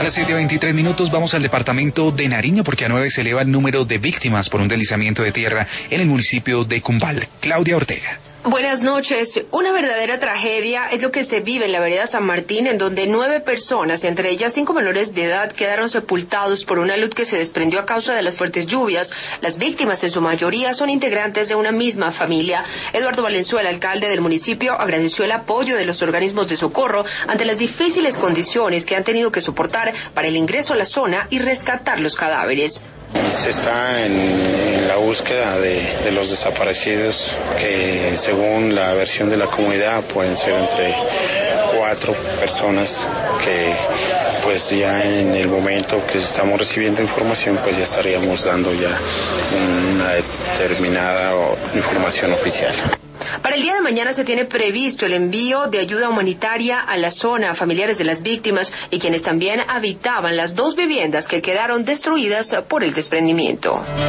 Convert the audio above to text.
A las 7:23 vamos al departamento de Nariño porque a 9 se eleva el número de víctimas por un deslizamiento de tierra en el municipio de Cumbal. Claudia Ortega. Buenas noches. Una verdadera tragedia es lo que se vive en la vereda San Martín, en donde 9 personas, entre ellas 5 menores de edad, quedaron sepultados por una luz que se desprendió a causa de las fuertes lluvias. Las víctimas, en su mayoría, son integrantes de una misma familia. Eduardo Valenzuela, alcalde del municipio, agradeció el apoyo de los organismos de socorro ante las difíciles condiciones que han tenido que soportar para el ingreso a la zona y rescatar los cadáveres. Se está en la búsqueda de los desaparecidos, que según la versión de la comunidad pueden ser entre 4 personas, que pues ya en el momento que estamos recibiendo información pues ya estaríamos dando ya una determinada información oficial. Para el día de mañana se tiene previsto el envío de ayuda humanitaria a la zona a familiares de las víctimas y quienes también habitaban las 2 viviendas que quedaron destruidas por el desprendimiento.